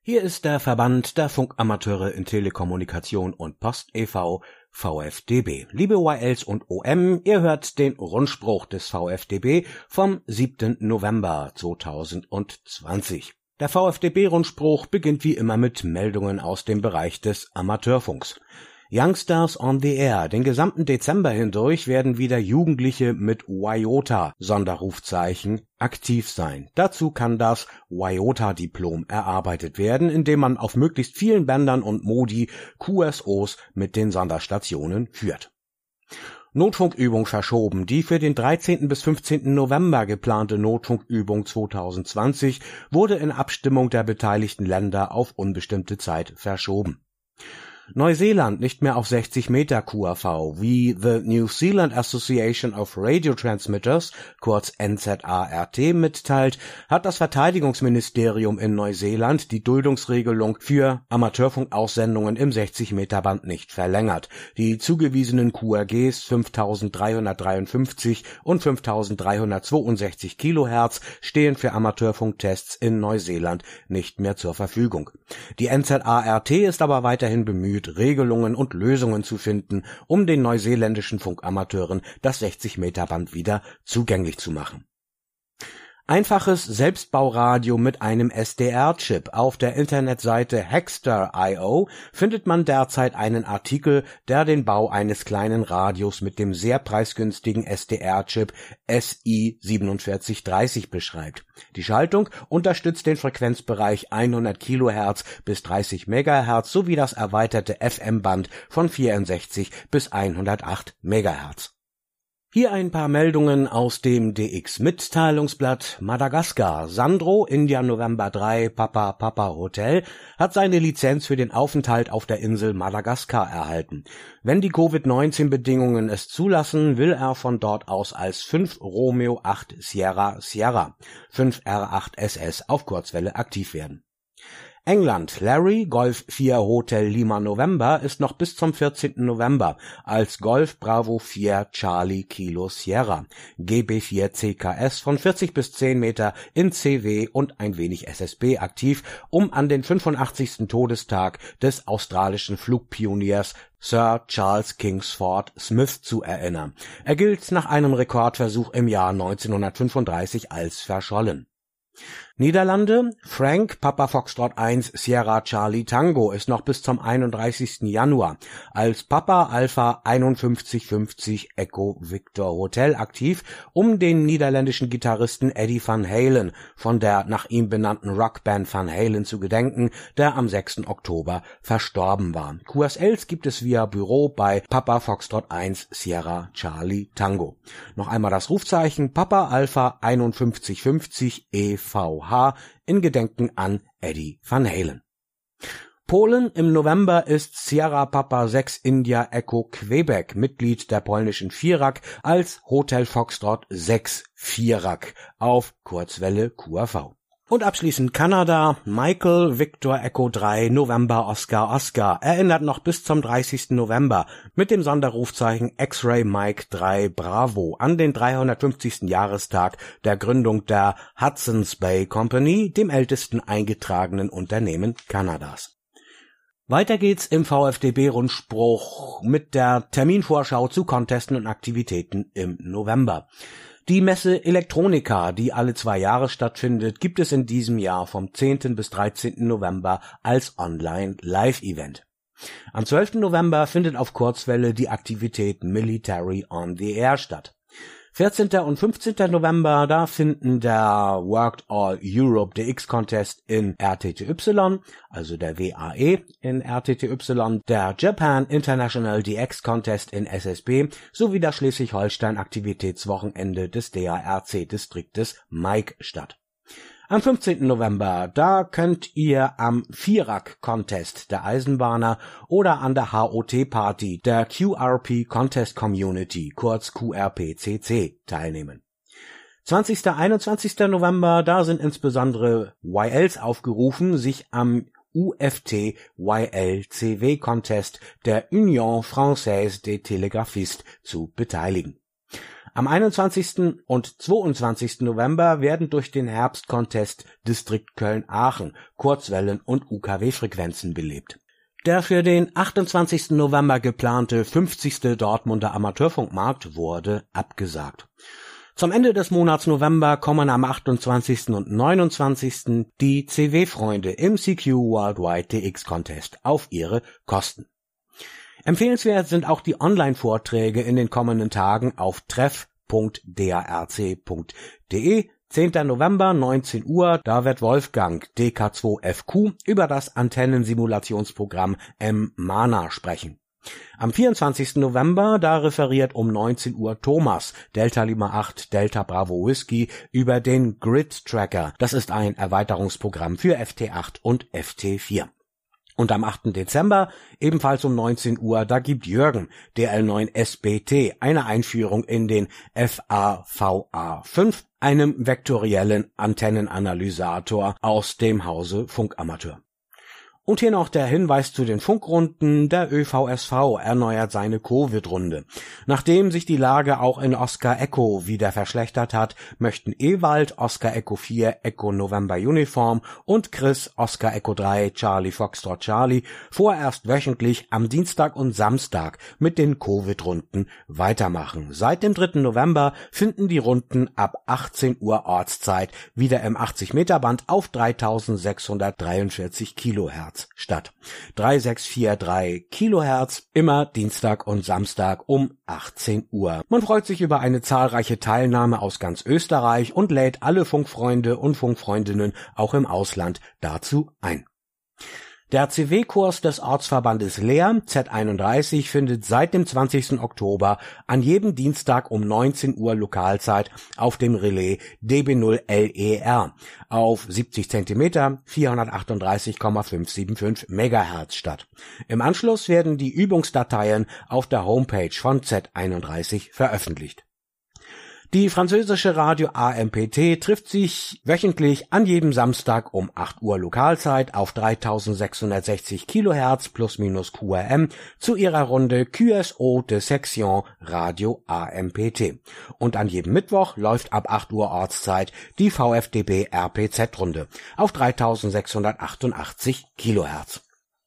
Hier ist der Verband der Funkamateure in Telekommunikation und Post e.V., VfDB. Liebe YLs und OM, ihr hört den Rundspruch des VfDB vom 7. November 2020. Der VfDB-Rundspruch beginnt wie immer mit Meldungen aus dem Bereich des Amateurfunks. Youngsters on the Air. Den gesamten Dezember hindurch werden wieder Jugendliche mit WYOTA-Sonderrufzeichen aktiv sein. Dazu kann das WYOTA-Diplom erarbeitet werden, indem man auf möglichst vielen Bändern und Modi QSOs mit den Sonderstationen führt. Notfunkübung verschoben. Die für den 13. bis 15. November geplante Notfunkübung 2020 wurde in Abstimmung der beteiligten Länder auf unbestimmte Zeit verschoben. Neuseeland nicht mehr auf 60 Meter QAV, wie the New Zealand Association of Radio Transmitters, kurz NZART, mitteilt, hat das Verteidigungsministerium in Neuseeland die Duldungsregelung für Amateurfunkaussendungen im 60-Meter-Band nicht verlängert. Die zugewiesenen QRGs 5353 und 5362 Kilohertz stehen für Amateurfunktests in Neuseeland nicht mehr zur Verfügung. Die NZART ist aber weiterhin bemüht, Regelungen und Lösungen zu finden, um den neuseeländischen Funkamateuren das 60-Meter-Band wieder zugänglich zu machen. Einfaches Selbstbauradio mit einem SDR-Chip. Auf der Internetseite Hackster.io findet man derzeit einen Artikel, der den Bau eines kleinen Radios mit dem sehr preisgünstigen SDR-Chip SI4730 beschreibt. Die Schaltung unterstützt den Frequenzbereich 100 kHz bis 30 MHz sowie das erweiterte FM-Band von 64 bis 108 MHz. Hier ein paar Meldungen aus dem DX-Mitteilungsblatt. Madagaskar. Sandro, India November 3, Papa Hotel, hat seine Lizenz für den Aufenthalt auf der Insel Madagaskar erhalten. Wenn die Covid-19-Bedingungen es zulassen, will er von dort aus als 5 Romeo 8 Sierra 5 R8 SS auf Kurzwelle aktiv werden. England. Larry, Golf 4 Hotel Lima November, ist noch bis zum 14. November als Golf Bravo 4 Charlie Kilo Sierra GB4 CKS von 40 bis 10 Meter in CW und ein wenig SSB aktiv, um an den 85. Todestag des australischen Flugpioniers Sir Charles Kingsford Smith zu erinnern. Er gilt nach einem Rekordversuch im Jahr 1935 als verschollen. Niederlande. Frank, Papa Foxtrot 1 Sierra Charlie Tango ist noch bis zum 31. Januar als Papa Alpha 5150 Echo Victor Hotel aktiv, um den niederländischen Gitarristen Eddie Van Halen von der nach ihm benannten Rockband Van Halen zu gedenken, der am 6. Oktober verstorben war. QSLs gibt es via Büro bei Papa Foxtrot 1 Sierra Charlie Tango. Noch einmal das Rufzeichen Papa Alpha 5150 EVH in Gedenken an Eddie Van Halen. Polen. Im November ist Sierra Papa 6 India Echo Quebec Mitglied der polnischen Vierak als Hotel Foxtrot 6 Vierak auf Kurzwelle QAV. Und abschließend Kanada. Michael Victor Echo 3 November Oscar erinnert noch bis zum 30. November mit dem Sonderrufzeichen X-Ray Mike 3 Bravo an den 350. Jahrestag der Gründung der Hudson's Bay Company, dem ältesten eingetragenen Unternehmen Kanadas. Weiter geht's im VfDB-Rundspruch mit der Terminvorschau zu Contesten und Aktivitäten im November. Die Messe Electronica, die alle 2 Jahre stattfindet, gibt es in diesem Jahr vom 10. bis 13. November als Online-Live-Event. Am 12. November findet auf Kurzwelle die Aktivität Military on the Air statt. 14. und 15. November, da finden der Worked All Europe DX Contest in RTTY, also der WAE in RTTY, der Japan International DX Contest in SSB sowie das Schleswig-Holstein Aktivitätswochenende des DARC-Distriktes MAIC statt. Am 15. November, da könnt ihr am Vierak-Contest der Eisenbahner oder an der HOT-Party der QRP Contest Community, kurz QRPCC, teilnehmen. 20. 21. November, da sind insbesondere YLs aufgerufen, sich am UFT YLCW Contest der Union Française des Télégraphistes zu beteiligen. Am 21. und 22. November werden durch den Herbstcontest Distrikt Köln-Aachen Kurzwellen- und UKW-Frequenzen belebt. Der für den 28. November geplante 50. Dortmunder Amateurfunkmarkt wurde abgesagt. Zum Ende des Monats November kommen am 28. und 29. die CW-Freunde im CQ Worldwide DX Contest auf ihre Kosten. Empfehlenswert sind auch die Online-Vorträge in den kommenden Tagen auf treff.darc.de. 10. November, 19 Uhr, da wird Wolfgang DK2FQ über das Antennensimulationsprogramm M-Mana sprechen. Am 24. November, da referiert um 19 Uhr Thomas, Delta Lima 8, Delta Bravo Whiskey, über den Grid Tracker. Das ist ein Erweiterungsprogramm für FT8 und FT4. Und am 8. Dezember, ebenfalls um 19 Uhr, da gibt Jürgen, DL9 SBT, eine Einführung in den FAVA5, einem vektoriellen Antennenanalysator aus dem Hause Funkamateur. Und hier noch der Hinweis zu den Funkrunden. Der ÖVSV erneuert seine Covid-Runde. Nachdem sich die Lage auch in Oscar Echo wieder verschlechtert hat, möchten Ewald Oscar Echo 4 Echo November Uniform und Chris Oscar Echo 3 Charlie Foxtrot Charlie vorerst wöchentlich am Dienstag und Samstag mit den Covid-Runden weitermachen. Seit dem 3. November finden die Runden ab 18 Uhr Ortszeit wieder im 80-Meter-Band auf 3643 Kilohertz statt. 3643 Kilohertz, immer Dienstag und Samstag um 18 Uhr. Man freut sich über eine zahlreiche Teilnahme aus ganz Österreich und lädt alle Funkfreunde und Funkfreundinnen auch im Ausland dazu ein. Der CW-Kurs des Ortsverbandes Leer Z31 findet seit dem 20. Oktober an jedem Dienstag um 19 Uhr Lokalzeit auf dem Relais DB0LER auf 70 cm 438,575 MHz statt. Im Anschluss werden die Übungsdateien auf der Homepage von Z31 veröffentlicht. Die französische Radio AMPT trifft sich wöchentlich an jedem Samstag um 8 Uhr Lokalzeit auf 3660 Kilohertz plus minus QRM zu ihrer Runde QSO de Section Radio AMPT. Und an jedem Mittwoch läuft ab 8 Uhr Ortszeit die VfDB RPZ-Runde auf 3688 Kilohertz.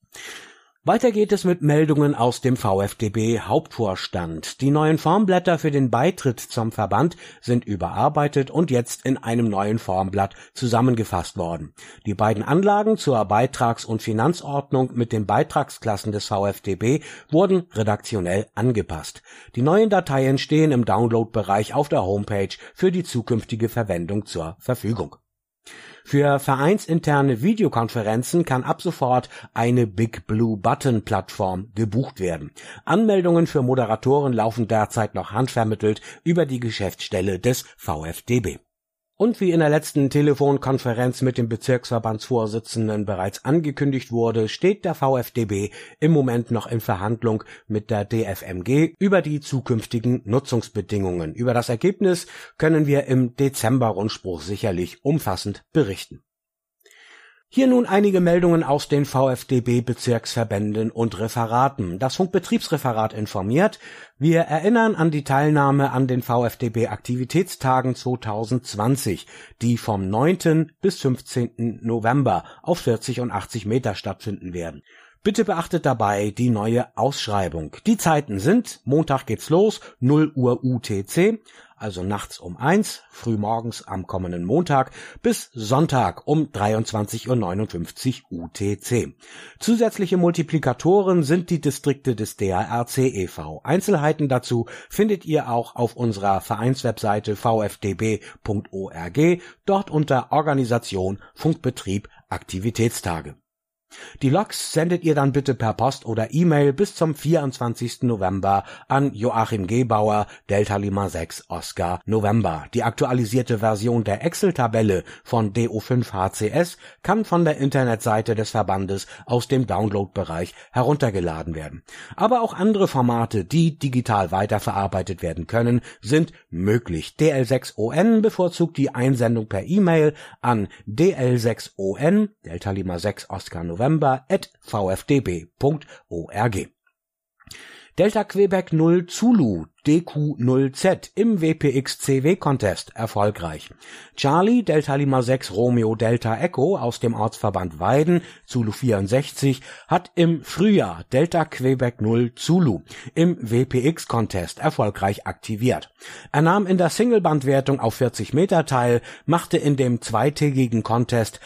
Weiter geht es mit Meldungen aus dem VfDB Hauptvorstand. Die neuen Formblätter für den Beitritt zum Verband sind überarbeitet und jetzt in einem neuen Formblatt zusammengefasst worden. Die beiden Anlagen zur Beitrags- und Finanzordnung mit den Beitragsklassen des VfDB wurden redaktionell angepasst. Die neuen Dateien stehen im Downloadbereich auf der Homepage für die zukünftige Verwendung zur Verfügung. Für vereinsinterne Videokonferenzen kann ab sofort eine Big Blue Button Plattform gebucht werden. Anmeldungen für Moderatoren laufen derzeit noch handvermittelt über die Geschäftsstelle des VfDB. Und wie in der letzten Telefonkonferenz mit dem Bezirksverbandsvorsitzenden bereits angekündigt wurde, steht der VfDB im Moment noch in Verhandlung mit der DFMG über die zukünftigen Nutzungsbedingungen. Über das Ergebnis können wir im Dezember-Rundspruch sicherlich umfassend berichten. Hier nun einige Meldungen aus den VfDB-Bezirksverbänden und Referaten. Das Funkbetriebsreferat informiert: Wir erinnern an die Teilnahme an den VfDB-Aktivitätstagen 2020, die vom 9. bis 15. November auf 40 und 80 Meter stattfinden werden. Bitte beachtet dabei die neue Ausschreibung. Die Zeiten sind: Montag geht's los, 0 Uhr UTC, also nachts um 1, frühmorgens am kommenden Montag, bis Sonntag um 23:59 Uhr UTC. Zusätzliche Multiplikatoren sind die Distrikte des DARC e.V. Einzelheiten dazu findet ihr auch auf unserer Vereinswebseite vfdb.org, dort unter Organisation Funkbetrieb Aktivitätstage. Die Logs sendet ihr dann bitte per Post oder E-Mail bis zum 24. November an Joachim Gebauer, Delta Lima 6 Oscar November. Die aktualisierte Version der Excel-Tabelle von DO5 HCS kann von der Internetseite des Verbandes aus dem Download-Bereich heruntergeladen werden. Aber auch andere Formate, die digital weiterverarbeitet werden können, sind möglich. DL6ON bevorzugt die Einsendung per E-Mail an DL6ON, Delta Lima 6 Oscar November, @vfdb.org. Delta Quebec 0 Zulu, DQ0Z im WPX-CW-Contest erfolgreich. Charlie Delta Lima 6 Romeo Delta Echo aus dem Ortsverband Weiden, Zulu 64, hat im Frühjahr Delta Quebec 0 Zulu im WPX-Contest erfolgreich aktiviert. Er nahm in der Singlebandwertung auf 40 Meter teil, machte in dem zweitägigen Contest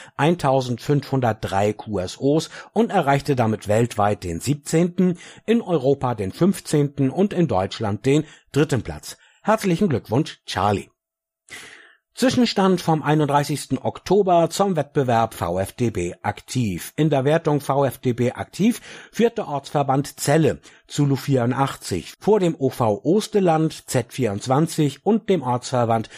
1503 QSOs und erreichte damit weltweit den 17., in Europa den 15. und in Deutschland den 3. Platz. Herzlichen Glückwunsch, Charlie. Zwischenstand vom 31. Oktober zum Wettbewerb VfDB aktiv. In der Wertung VfDB aktiv führt der Ortsverband Celle, Zulu 84, vor dem OV Osteland Z24 und dem Ortsverband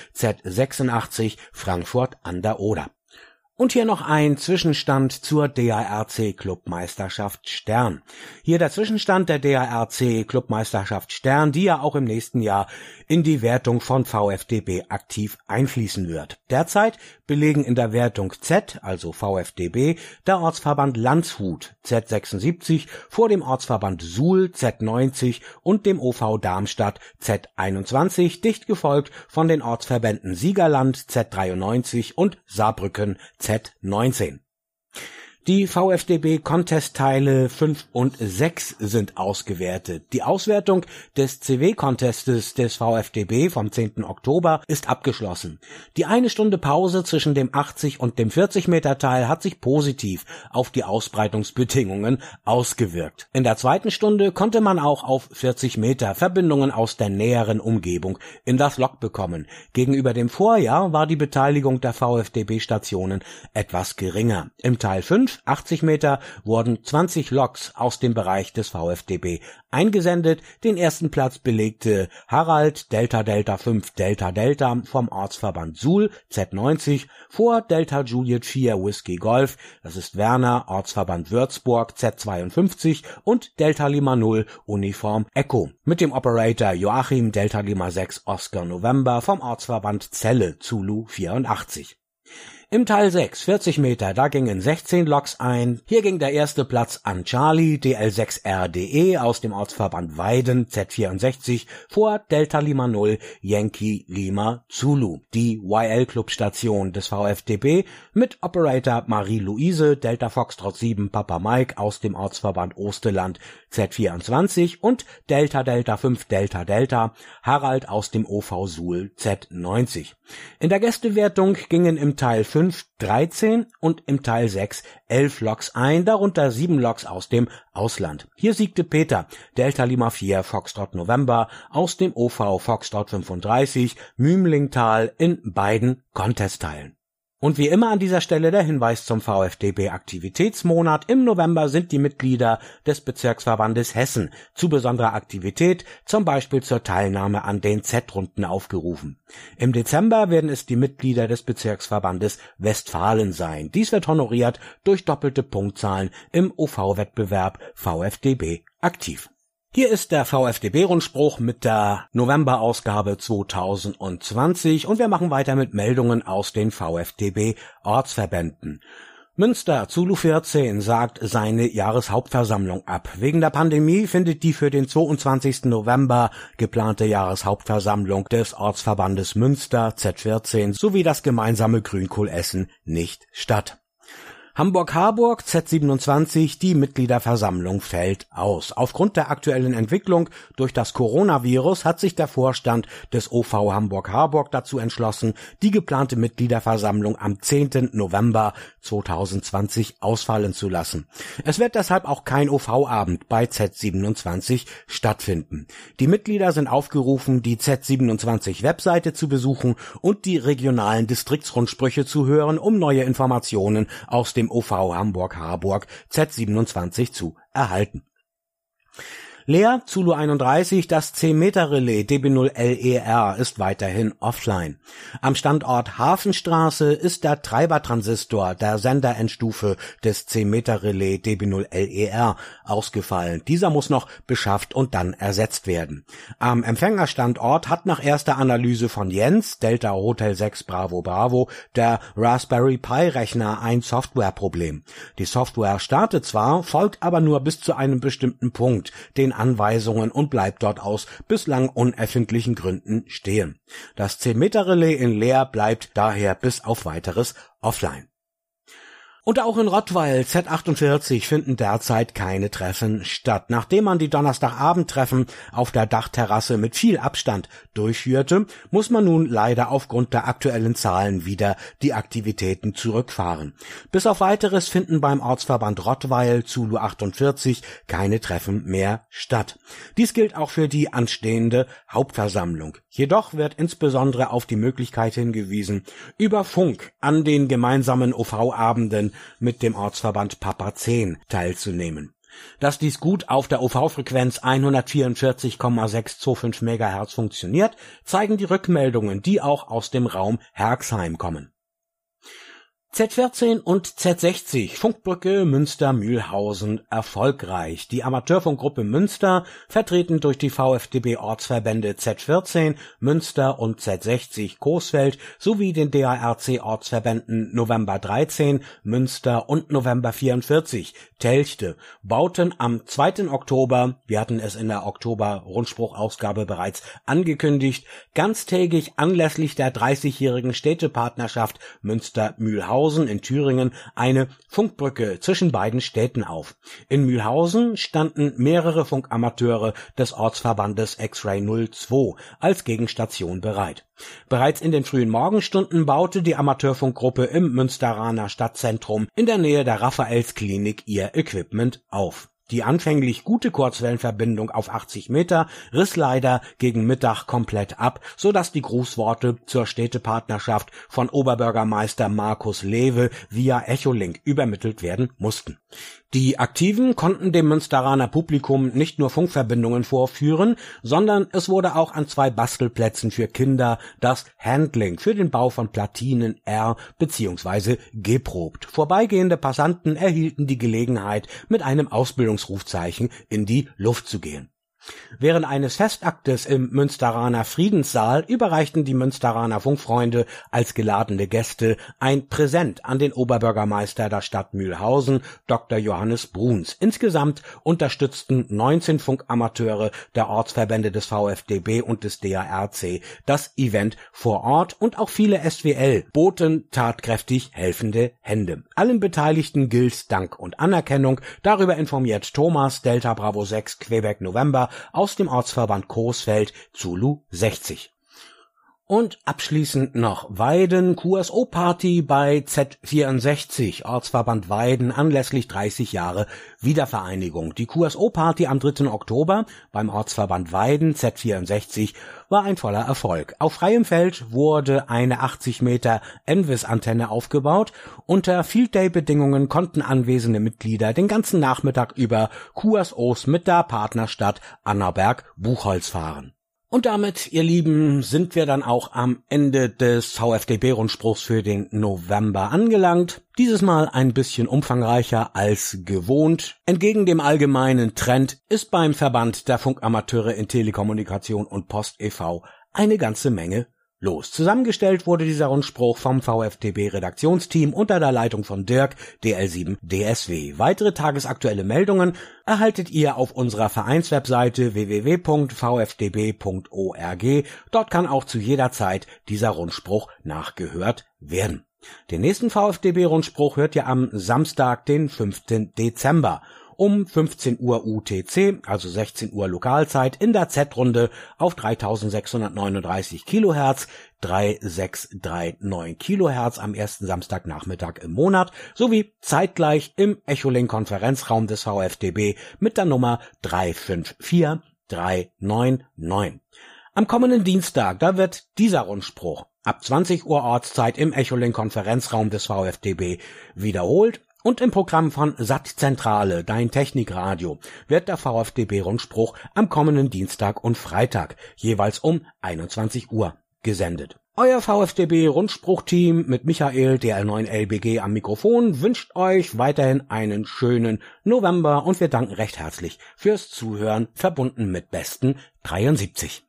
Z86 Frankfurt an der Oder. Und hier noch ein Zwischenstand zur DARC Clubmeisterschaft Stern. Hier der Zwischenstand der DARC Clubmeisterschaft Stern, die ja auch im nächsten Jahr in die Wertung von VfDB aktiv einfließen wird. Derzeit belegen in der Wertung Z, also VfDB, der Ortsverband Landshut Z76 vor dem Ortsverband Suhl Z90 und dem OV Darmstadt Z21, dicht gefolgt von den Ortsverbänden Siegerland Z93 und Saarbrücken Z19. Die VfDB-Contest-Teile 5 und 6 sind ausgewertet. Die Auswertung des CW-Contestes des VfDB vom 10. Oktober ist abgeschlossen. Die 1 Stunde Pause zwischen dem 80 und dem 40 Meter Teil hat sich positiv auf die Ausbreitungsbedingungen ausgewirkt. In der 2. Stunde konnte man auch auf 40 Meter Verbindungen aus der näheren Umgebung in das Lok bekommen. Gegenüber dem Vorjahr war die Beteiligung der VfDB-Stationen etwas geringer. Im Teil 5 80 Meter wurden 20 Loks aus dem Bereich des VfDB eingesendet. Den ersten Platz belegte Harald Delta Delta 5 Delta Delta vom Ortsverband Suhl Z90 vor Delta Juliet 4 Whiskey Golf, das ist Werner, Ortsverband Würzburg Z52 und Delta Lima 0 Uniform Echo mit dem Operator Joachim Delta Lima 6 Oscar November vom Ortsverband Celle Zulu 84. Im Teil 6, 40 Meter, da gingen 16 Loks ein. Hier ging der erste Platz an Charlie DL6RDE aus dem Ortsverband Weiden Z64 vor Delta Lima 0 Yankee Lima Zulu. Die YL-Clubstation des VfDB mit Operator Marie-Louise Delta Foxtrot 7 Papa Mike aus dem Ortsverband Osteland Z24 und Delta Delta 5 Delta Delta Harald aus dem OV Suhl Z90. In der Gästewertung gingen im Teil 5 13 und im Teil 6 11 Loks ein, darunter 7 Loks aus dem Ausland. Hier siegte Peter Delta Lima 4 Foxtrot November aus dem OV Foxtrot 35 Mümlingtal in beiden Contestteilen. Und wie immer an dieser Stelle der Hinweis zum VfDB-Aktivitätsmonat. Im November sind die Mitglieder des Bezirksverbandes Hessen zu besonderer Aktivität, zum Beispiel zur Teilnahme an den Z-Runden aufgerufen. Im Dezember werden es die Mitglieder des Bezirksverbandes Westfalen sein. Dies wird honoriert durch doppelte Punktzahlen im OV-Wettbewerb VfDB aktiv. Hier ist der VfDB-Rundspruch mit der November-Ausgabe 2020 und wir machen weiter mit Meldungen aus den VfDB-Ortsverbänden. Münster, Zulu 14, sagt seine Jahreshauptversammlung ab. Wegen der Pandemie findet die für den 22. November geplante Jahreshauptversammlung des Ortsverbandes Münster Z14 sowie das gemeinsame Grünkohlessen nicht statt. Hamburg-Harburg Z27, die Mitgliederversammlung fällt aus. Aufgrund der aktuellen Entwicklung durch das Coronavirus hat sich der Vorstand des OV Hamburg-Harburg dazu entschlossen, die geplante Mitgliederversammlung am 10. November 2020 ausfallen zu lassen. Es wird deshalb auch kein OV-Abend bei Z27 stattfinden. Die Mitglieder sind aufgerufen, die Z27-Webseite zu besuchen und die regionalen Distriktsrundsprüche zu hören, um neue Informationen aus dem OV Hamburg-Harburg Z27 zu erhalten. Leer, Zulu 31, das 10-Meter-Relais DB0LER ist weiterhin offline. Am Standort Hafenstraße ist der Treibertransistor der Senderendstufe des 10-Meter-Relais DB0LER ausgefallen. Dieser muss noch beschafft und dann ersetzt werden. Am Empfängerstandort hat nach erster Analyse von Jens, Delta Hotel 6 Bravo Bravo, der Raspberry Pi-Rechner ein Softwareproblem. Die Software startet zwar, folgt aber nur bis zu einem bestimmten Punkt, den den Anweisungen und bleibt dort aus bislang unerfindlichen Gründen stehen. Das 10-Meter-Relais in Leer bleibt daher bis auf Weiteres offline. Und auch in Rottweil Z48 finden derzeit keine Treffen statt. Nachdem man die Donnerstagabendtreffen auf der Dachterrasse mit viel Abstand durchführte, muss man nun leider aufgrund der aktuellen Zahlen wieder die Aktivitäten zurückfahren. Bis auf Weiteres finden beim Ortsverband Rottweil Zulu 48 keine Treffen mehr statt. Dies gilt auch für die anstehende Hauptversammlung. Jedoch wird insbesondere auf die Möglichkeit hingewiesen, über Funk an den gemeinsamen OV-Abenden mit dem Ortsverband Papa 10 teilzunehmen. Dass dies gut auf der OV-Frequenz 144,625 MHz funktioniert, zeigen die Rückmeldungen, die auch aus dem Raum Herxheim kommen. Z14 und Z60, Funkbrücke Münster-Mühlhausen erfolgreich. Die Amateurfunkgruppe Münster, vertreten durch die VfDB-Ortsverbände Z14, Münster und Z60 Coesfeld sowie den DARC-Ortsverbänden November 13, Münster und November 44, Telchte, bauten am 2. Oktober, wir hatten es in der Oktober-Rundspruchausgabe bereits angekündigt, ganztägig anlässlich der 30-jährigen Städtepartnerschaft Münster-Mühlhausen in Thüringen eine Funkbrücke zwischen beiden Städten auf. In Mühlhausen standen mehrere Funkamateure des Ortsverbandes X-Ray 02 als Gegenstation bereit. Bereits in den frühen Morgenstunden baute die Amateurfunkgruppe im Münsteraner Stadtzentrum in der Nähe der Raphaelsklinik ihr Equipment auf. Die anfänglich gute Kurzwellenverbindung auf 80 Meter riss leider gegen Mittag komplett ab, sodass die Grußworte zur Städtepartnerschaft von Oberbürgermeister Markus Lewe via Echolink übermittelt werden mussten. Die Aktiven konnten dem Münsteraner Publikum nicht nur Funkverbindungen vorführen, sondern es wurde auch an 2 Bastelplätzen für Kinder das Handling für den Bau von Platinen R bzw. geprobt. Vorbeigehende Passanten erhielten die Gelegenheit, mit einem Ausbildungsrufzeichen in die Luft zu gehen. Während eines Festaktes im Münsteraner Friedenssaal überreichten die Münsteraner Funkfreunde als geladene Gäste ein Präsent an den Oberbürgermeister der Stadt Mühlhausen, Dr. Johannes Bruns. Insgesamt unterstützten 19 Funkamateure der Ortsverbände des VfDB und des DARC das Event vor Ort und auch viele SWL boten tatkräftig helfende Hände. Allen Beteiligten gilt Dank und Anerkennung. Darüber informiert Thomas Delta Bravo 6 Quebec November aus dem Ortsverband Coesfeld Zulu 60. Und abschließend noch Weiden, QSO-Party bei Z64, Ortsverband Weiden anlässlich 30 Jahre Wiedervereinigung. Die QSO-Party am 3. Oktober beim Ortsverband Weiden Z64 war ein voller Erfolg. Auf freiem Feld wurde eine 80 Meter Envis-Antenne aufgebaut. Unter Field-Day-Bedingungen konnten anwesende Mitglieder den ganzen Nachmittag über QSOs mit der Partnerstadt Annaberg-Buchholz fahren. Und damit, ihr Lieben, sind wir dann auch am Ende des VfDB-Rundspruchs für den November angelangt. Dieses Mal ein bisschen umfangreicher als gewohnt. Entgegen dem allgemeinen Trend ist beim Verband der Funkamateure in Telekommunikation und Post e.V. eine ganze Menge los. Zusammengestellt wurde dieser Rundspruch vom VfDB-Redaktionsteam unter der Leitung von Dirk, DL7 DSW. Weitere tagesaktuelle Meldungen erhaltet ihr auf unserer Vereinswebseite www.vfdb.org. Dort kann auch zu jeder Zeit dieser Rundspruch nachgehört werden. Den nächsten VfDB-Rundspruch hört ihr am Samstag, den 5. Dezember. Um 15 Uhr UTC, also 16 Uhr Lokalzeit, in der Z-Runde auf 3639 Kilohertz, 3639 Kilohertz am ersten Samstagnachmittag im Monat, sowie zeitgleich im Echolink-Konferenzraum des VfDB mit der Nummer 354399. Am kommenden Dienstag, da wird dieser Rundspruch ab 20 Uhr Ortszeit im Echolink-Konferenzraum des VfDB wiederholt. Und im Programm von Sattzentrale, dein Technikradio, wird der VfDB-Rundspruch am kommenden Dienstag und Freitag jeweils um 21 Uhr gesendet. Euer VfDB-Rundspruchteam mit Michael, DL9LBG am Mikrofon, wünscht euch weiterhin einen schönen November und wir danken recht herzlich fürs Zuhören, verbunden mit besten 73.